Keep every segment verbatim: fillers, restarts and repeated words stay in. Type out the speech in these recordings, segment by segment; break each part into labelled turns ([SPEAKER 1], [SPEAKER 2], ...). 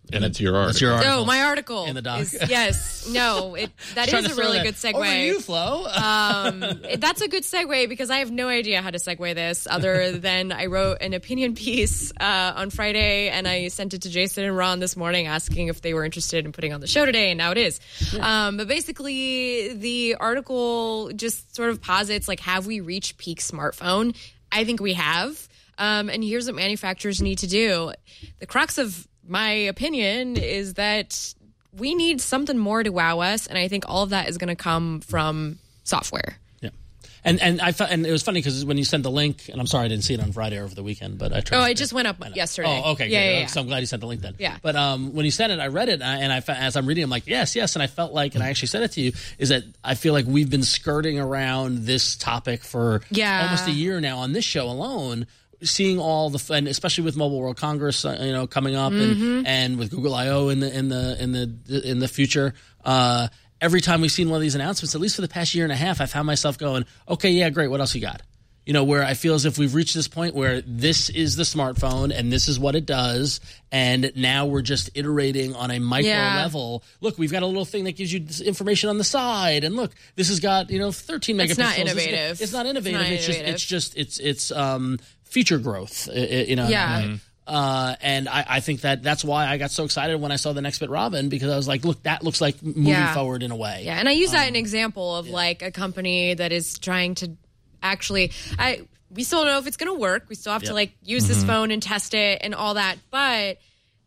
[SPEAKER 1] And it's your article.
[SPEAKER 2] It's your article.
[SPEAKER 3] No, my article.
[SPEAKER 2] In the doc.
[SPEAKER 3] Is, yes. No, it, that is a really good segue.
[SPEAKER 2] Over to you, Flo.
[SPEAKER 3] um, it, that's a good segue because I have no idea how to segue this other than I wrote an opinion piece uh, on Friday and I sent it to Jason and Ron this morning asking if they were interested in putting on the show today, and now it is. Yeah. Um, but basically, the article just sort of posits, like, have we reached peak smartphone? I think we have. Um, and here's what manufacturers need to do. The crux of my opinion is that we need something more to wow us, and I think all of that is going to come from software.
[SPEAKER 2] Yeah, and and I felt, and it was funny because when you sent the link, and I'm sorry I didn't see it on Friday or over the weekend, but I tried.
[SPEAKER 3] Oh,
[SPEAKER 2] to,
[SPEAKER 3] it just went up yesterday.
[SPEAKER 2] Oh, okay,
[SPEAKER 3] yeah,
[SPEAKER 2] good.
[SPEAKER 3] yeah, yeah.
[SPEAKER 2] So I'm glad you sent the link then.
[SPEAKER 3] Yeah.
[SPEAKER 2] But um, when you sent it, I read it, and I, and I as I'm reading, I'm like, yes, yes, and I felt like, and I actually said it to you, is that I feel like we've been skirting around this topic for
[SPEAKER 3] yeah.
[SPEAKER 2] almost a year now on this show alone. Seeing all the, and especially with Mobile World Congress, uh, you know, coming up,
[SPEAKER 3] mm-hmm.
[SPEAKER 2] and, and with Google I O in the in the in the in the future, uh, every time we've seen one of these announcements, at least for the past year and a half, I found myself going, "Okay, yeah, great. What else you got?" You know, where I feel as if we've reached this point where this is the smartphone and this is what it does, and now we're just iterating on a micro
[SPEAKER 3] yeah.
[SPEAKER 2] level. Look, we've got a little thing that gives you this information on the side, and look, this has got, you know, thirteen megapixels.
[SPEAKER 3] It's not innovative.
[SPEAKER 2] It's not innovative.
[SPEAKER 3] It's, not
[SPEAKER 2] it's
[SPEAKER 3] innovative.
[SPEAKER 2] just, it's just, it's, it's um. feature growth, you know.
[SPEAKER 3] Yeah.
[SPEAKER 2] Mm-hmm. Uh, and I, I think that that's why I got so excited when I saw the Nextbit Robin, because I was like, look, that looks like moving
[SPEAKER 3] yeah.
[SPEAKER 2] forward in a way.
[SPEAKER 3] Yeah, and I use
[SPEAKER 2] um,
[SPEAKER 3] that as an example of yeah. like a company that is trying to actually, I we still don't know if it's going to work. We still have yep. to like use mm-hmm. this phone and test it and all that, but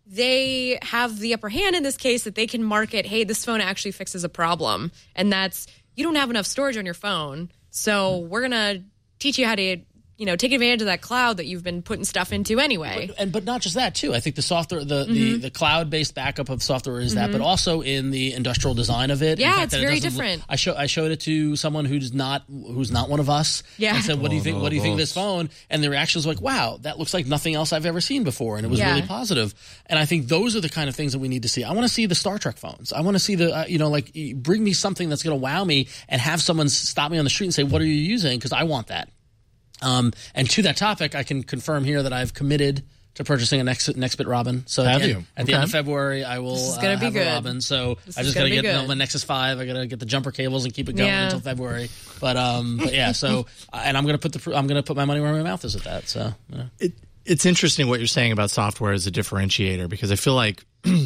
[SPEAKER 3] they have the upper hand in this case that they can market, hey, this phone actually fixes a problem. And that's, you don't have enough storage on your phone, so we're going to teach you how to, you know, take advantage of that cloud that you've been putting stuff into anyway.
[SPEAKER 2] But, and but not just that too. I think the software, the
[SPEAKER 3] mm-hmm.
[SPEAKER 2] the, the cloud based backup of software is mm-hmm. that, but also in the industrial design of it.
[SPEAKER 3] Yeah, it's very it different.
[SPEAKER 2] I show I showed it to someone who's not who's not one of us.
[SPEAKER 3] Yeah,
[SPEAKER 2] and said, "What do you think?
[SPEAKER 1] Oh, no,
[SPEAKER 2] what do you think of
[SPEAKER 1] both.
[SPEAKER 2] this phone?" And the reaction was like, "Wow, that looks like nothing else I've ever seen before," and it was
[SPEAKER 3] yeah.
[SPEAKER 2] really positive. And I think those are the kind of things that we need to see. I want to see the Star Trek phones. I want to see the uh, you know, like, bring me something that's going to wow me and have someone stop me on the street and say, "What are you using?" Because I want that. Um, and to that topic, I can confirm here that I've committed to purchasing a Next Nextbit Robin. So
[SPEAKER 1] have
[SPEAKER 2] at, the,
[SPEAKER 1] you?
[SPEAKER 2] end, at
[SPEAKER 1] Okay.
[SPEAKER 2] the end of February, I will
[SPEAKER 3] this is gonna
[SPEAKER 2] uh,
[SPEAKER 3] be
[SPEAKER 2] have
[SPEAKER 3] good.
[SPEAKER 2] a Robin. So
[SPEAKER 3] this
[SPEAKER 2] I just got to get
[SPEAKER 3] good.
[SPEAKER 2] you know, my Nexus five. I got to get the jumper cables and keep it going
[SPEAKER 3] yeah.
[SPEAKER 2] until February. But um, but yeah. So and I'm gonna put the I'm gonna put my money where my mouth is at that. So you know.
[SPEAKER 1] It, it's interesting what you're saying about software as a differentiator, because I feel like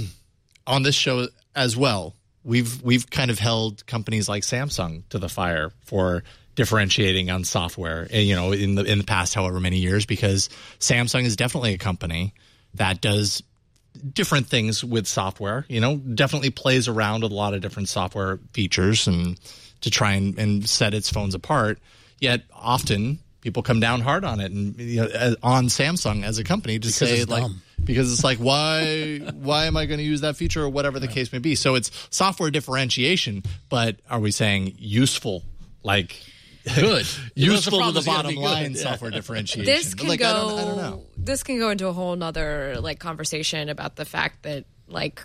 [SPEAKER 1] on this show as well, we've we've kind of held companies like Samsung to the fire for differentiating on software, you know, in the in the past however many years, because Samsung is definitely a company that does different things with software, you know, definitely plays around with a lot of different software features and to try and, and set its phones apart. Yet often people come down hard on it and, you know, on Samsung as a company to
[SPEAKER 2] because
[SPEAKER 1] say
[SPEAKER 2] it's
[SPEAKER 1] like
[SPEAKER 2] dumb.
[SPEAKER 1] Because it's like, why why am I going to use that feature or whatever the right. case may be? So it's software differentiation, but are we saying useful, like
[SPEAKER 2] good,
[SPEAKER 1] useful
[SPEAKER 2] the
[SPEAKER 1] to the
[SPEAKER 2] is gotta
[SPEAKER 1] bottom
[SPEAKER 2] be good.
[SPEAKER 1] line
[SPEAKER 2] Yeah.
[SPEAKER 1] software differentiation?
[SPEAKER 3] This can
[SPEAKER 1] like,
[SPEAKER 3] go.
[SPEAKER 1] I don't, I don't know.
[SPEAKER 3] This can go into a whole nother like conversation about the fact that like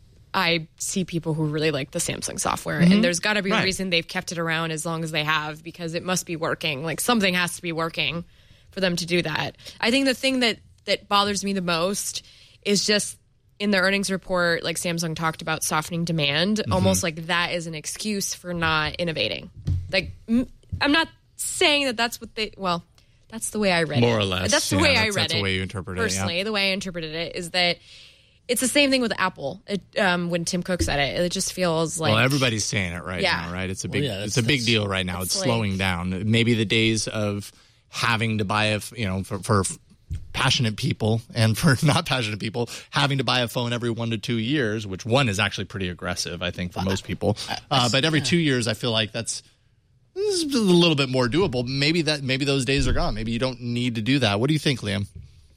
[SPEAKER 3] I see people who really like the Samsung software, mm-hmm. and there's got to be
[SPEAKER 1] right.
[SPEAKER 3] a reason they've kept it around as long as they have, because it must be working. Like something has to be working for them to do that. I think the thing that that bothers me the most is just in the earnings report, like Samsung talked about softening demand, mm-hmm. almost like that is an excuse for not innovating. Like m- I'm not saying that that's what they, well, that's the way I read it.
[SPEAKER 1] More or less.
[SPEAKER 3] That's the
[SPEAKER 1] yeah,
[SPEAKER 3] way
[SPEAKER 1] that's,
[SPEAKER 3] I read
[SPEAKER 1] that's
[SPEAKER 3] it.
[SPEAKER 1] the way you interpret it.
[SPEAKER 3] Personally,
[SPEAKER 1] Yeah.
[SPEAKER 3] the way I interpreted it is that it's the same thing with Apple. It, um, when Tim Cook said it, it just feels like,
[SPEAKER 1] well, everybody's saying it right
[SPEAKER 3] Yeah.
[SPEAKER 1] now, right? It's a big,
[SPEAKER 2] Well, yeah,
[SPEAKER 1] it's a big
[SPEAKER 2] that's-
[SPEAKER 1] deal right now.
[SPEAKER 3] it's
[SPEAKER 1] It's
[SPEAKER 3] like-
[SPEAKER 1] slowing down. Maybe the days of having to buy a, f- you know, for, for passionate people and for not passionate people having to buy a phone every one to two years, which one is actually pretty aggressive, I think, for most people. Uh, but every two years, I feel like that's this is a little bit more doable. Maybe that, maybe those days are gone. Maybe you don't need to do that. What do you think, Liam?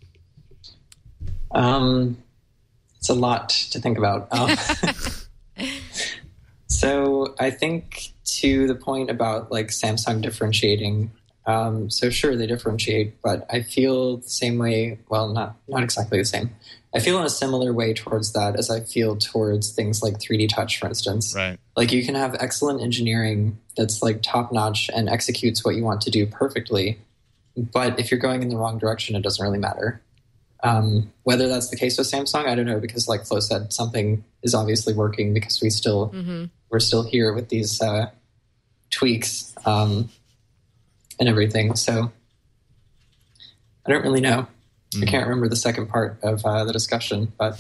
[SPEAKER 4] Um, it's a lot to think about. Um, so I think to the point about like Samsung differentiating, um, so sure they differentiate, but I feel the same way. Well, not not exactly the same. I feel in a similar way towards that as I feel towards things like three D Touch, for instance.
[SPEAKER 1] Right.
[SPEAKER 4] Like you can have excellent engineering that's like top notch and executes what you want to do perfectly, but if you're going in the wrong direction, it doesn't really matter. Um, whether that's the case with Samsung, I don't know, because like Flo said, something is obviously working because we still mm-hmm. we're still here with these uh, tweaks um, and everything. So I don't really know. Mm-hmm. I can't remember the second part of uh, the discussion, but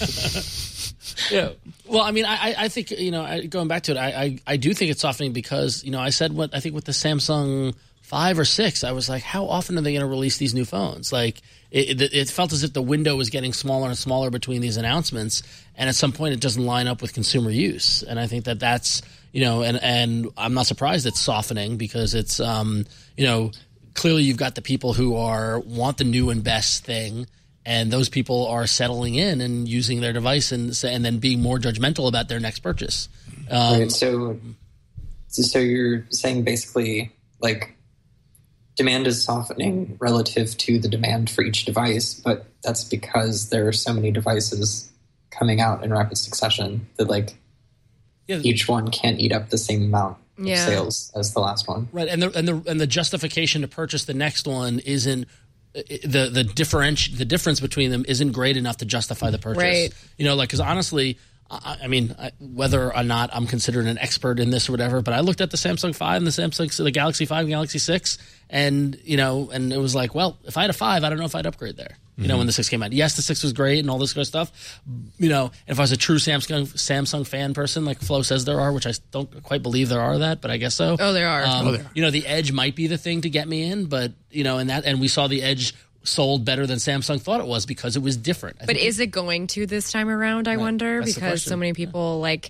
[SPEAKER 2] yeah. Well, I mean, I, I think you know, going back to it, I, I I do think it's softening because you know I said what I think with the Samsung five or six, I was like, how often are they going to release these new phones? Like, it, it, it felt as if the window was getting smaller and smaller between these announcements, and at some point it doesn't line up with consumer use. And I think that that's, you know, and, and I'm not surprised it's softening because it's, um, you know, clearly you've got the people who are want the new and best thing, and those people are settling in and using their device and and then being more judgmental about their next purchase. Um,
[SPEAKER 4] right, so, so you're saying basically like, demand is softening relative to the demand for each device, but that's because there are so many devices coming out in rapid succession that like yeah. each one can't eat up the same amount
[SPEAKER 3] yeah.
[SPEAKER 4] of sales as the last one.
[SPEAKER 2] Right, and the and the and the justification to purchase the next one isn't the the difference the difference between them isn't great enough to justify the purchase.
[SPEAKER 3] Right.
[SPEAKER 2] You know, like because honestly. I, I mean, I, whether or not I'm considered an expert in this or whatever, but I looked at the Samsung five and the Samsung, the Galaxy five and Galaxy six, and you know, and it was like, well, if I had a five, I don't know if I'd upgrade there. You mm-hmm. know, when the six came out, yes, the six was great and all this kind of stuff. You know, if I was a true Samsung Samsung fan person, like Flo says there are, which I don't quite believe there are that, but I guess so.
[SPEAKER 3] Oh, there are.
[SPEAKER 2] Um,
[SPEAKER 1] oh, there are.
[SPEAKER 2] You know, the Edge might be the thing to get me in, but you know, and that, and we saw the Edge sold better than Samsung thought it was because it was different. I
[SPEAKER 3] but is it going to this time around, I right. wonder? That's because so many people, yeah. like,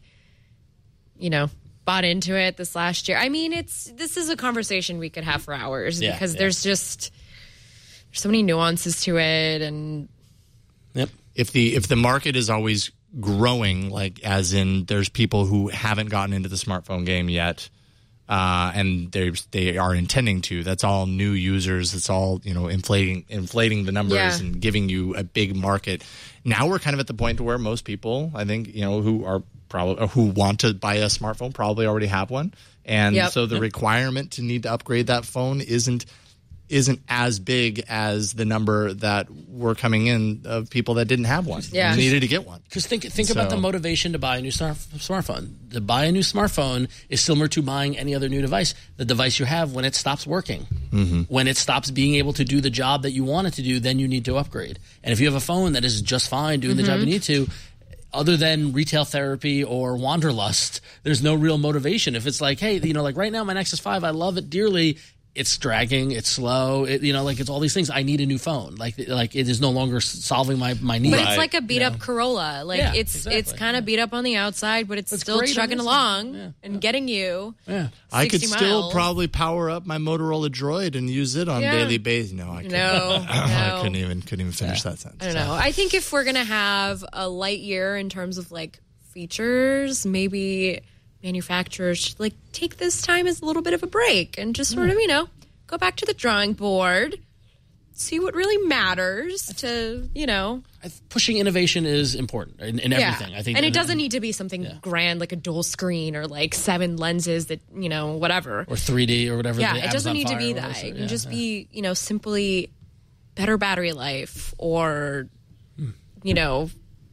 [SPEAKER 3] you know, bought into it this last year. I mean, it's this is a conversation we could have for hours yeah, because yeah. there's just there's so many nuances to it. And
[SPEAKER 2] yep.
[SPEAKER 1] if the if the market is always growing, like as in there's people who haven't gotten into the smartphone game yet, Uh, and they they are intending to. That's all new users. It's all, you know, inflating inflating the numbers
[SPEAKER 3] yeah.
[SPEAKER 1] and giving you a big market. Now we're kind of at the point where most people, I think, you know, who are probably who want to buy a smartphone probably already have one, and
[SPEAKER 3] yep.
[SPEAKER 1] so the
[SPEAKER 2] yep.
[SPEAKER 1] requirement to need to upgrade that phone isn't isn't as big as the number that were coming in of people that didn't have one
[SPEAKER 3] yeah.
[SPEAKER 1] and needed to get one.
[SPEAKER 2] Because think think
[SPEAKER 1] so,
[SPEAKER 2] about the motivation to buy a new smart, smartphone. To buy a new smartphone is similar to buying any other new device. The device you have, when it stops working,
[SPEAKER 1] mm-hmm.
[SPEAKER 2] when it stops being able to do the job that you want it to do, then you need to upgrade. And if you have a phone that is just fine doing mm-hmm. the job you need to, other than retail therapy or wanderlust, there's no real motivation. If it's like, hey, you know, like right now my Nexus five, I love it dearly. It's dragging. It's slow. It, you know, like it's all these things. I need a new phone. Like, like it is no longer solving my my needs.
[SPEAKER 3] But it's like a beat up know? Corolla. Like
[SPEAKER 2] yeah,
[SPEAKER 3] it's
[SPEAKER 2] exactly.
[SPEAKER 3] it's kind of
[SPEAKER 2] yeah.
[SPEAKER 3] beat up on the outside, but it's,
[SPEAKER 2] it's
[SPEAKER 3] still chugging along
[SPEAKER 2] yeah.
[SPEAKER 3] and
[SPEAKER 2] yeah.
[SPEAKER 3] getting you.
[SPEAKER 2] Yeah,
[SPEAKER 1] I could
[SPEAKER 3] miles.
[SPEAKER 1] still probably power up my Motorola Droid and use it on
[SPEAKER 3] yeah.
[SPEAKER 1] daily basis. No, I couldn't.
[SPEAKER 3] No, no.
[SPEAKER 1] I couldn't even couldn't even finish
[SPEAKER 2] yeah.
[SPEAKER 1] that sentence.
[SPEAKER 3] I don't know. I think if we're gonna have a light year in terms of like features, maybe manufacturers should like take this time as a little bit of a break and just sort of, you know, go back to the drawing board, see what really matters to, you know.
[SPEAKER 2] Pushing innovation is important in, in
[SPEAKER 3] yeah.
[SPEAKER 2] everything, I think.
[SPEAKER 3] And it doesn't need to be something
[SPEAKER 2] yeah.
[SPEAKER 3] grand like a dual screen or like seven lenses that, you know, whatever.
[SPEAKER 2] Or three D or whatever.
[SPEAKER 3] Yeah,
[SPEAKER 2] the
[SPEAKER 3] it doesn't
[SPEAKER 2] Amazon
[SPEAKER 3] need to
[SPEAKER 2] Fire
[SPEAKER 3] be
[SPEAKER 2] was,
[SPEAKER 3] that.
[SPEAKER 2] or-
[SPEAKER 3] It can
[SPEAKER 2] yeah,
[SPEAKER 3] just
[SPEAKER 2] yeah.
[SPEAKER 3] be, you know, simply better battery life or, you know,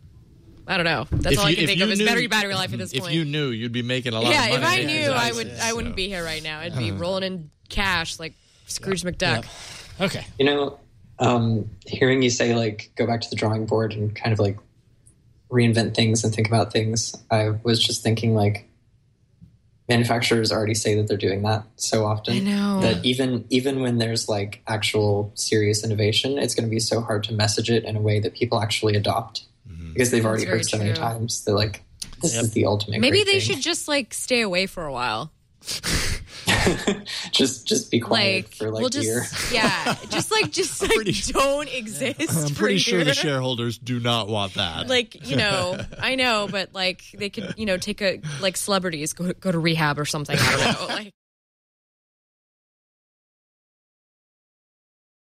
[SPEAKER 3] I don't know. That's
[SPEAKER 1] If
[SPEAKER 3] all I
[SPEAKER 1] you-
[SPEAKER 3] can
[SPEAKER 1] if
[SPEAKER 3] think
[SPEAKER 1] you
[SPEAKER 3] of is
[SPEAKER 1] knew-
[SPEAKER 3] battery battery life at this
[SPEAKER 1] If
[SPEAKER 3] point.
[SPEAKER 1] you knew, you'd be making a lot
[SPEAKER 3] yeah,
[SPEAKER 1] of
[SPEAKER 3] if
[SPEAKER 1] money.
[SPEAKER 3] I knew,
[SPEAKER 1] Yeah,
[SPEAKER 3] I
[SPEAKER 1] exactly.
[SPEAKER 3] would. I wouldn't
[SPEAKER 1] So-
[SPEAKER 3] be here right now. I'd be rolling in cash like Scrooge McDuck.
[SPEAKER 2] Yep. Okay.
[SPEAKER 4] You know, um, hearing you say like go back to the drawing board and kind of like reinvent things and think about things, I was just thinking like manufacturers already say that they're doing that so often
[SPEAKER 3] I know.
[SPEAKER 4] that even even when there's like actual serious innovation, it's going to be so hard to message it in a way that people actually adopt
[SPEAKER 1] Mm-hmm.
[SPEAKER 4] because they've already
[SPEAKER 3] That's very
[SPEAKER 4] heard so many
[SPEAKER 3] true.
[SPEAKER 4] times. They're like, this
[SPEAKER 2] Yep.
[SPEAKER 4] is the ultimate.
[SPEAKER 3] Maybe
[SPEAKER 4] great
[SPEAKER 3] they
[SPEAKER 4] thing.
[SPEAKER 3] should just like stay away for a while.
[SPEAKER 4] just just be quiet
[SPEAKER 3] Like,
[SPEAKER 4] for like
[SPEAKER 3] we'll
[SPEAKER 4] a
[SPEAKER 3] just
[SPEAKER 4] year.
[SPEAKER 3] yeah, just like just like
[SPEAKER 1] pretty-
[SPEAKER 3] don't exist.
[SPEAKER 1] I'm
[SPEAKER 3] for
[SPEAKER 1] pretty
[SPEAKER 3] a
[SPEAKER 1] sure
[SPEAKER 3] year.
[SPEAKER 1] the shareholders do not want that.
[SPEAKER 3] Like, you know, I know, but like they could, you know, take a like celebrities go go to rehab or something. I don't know. Like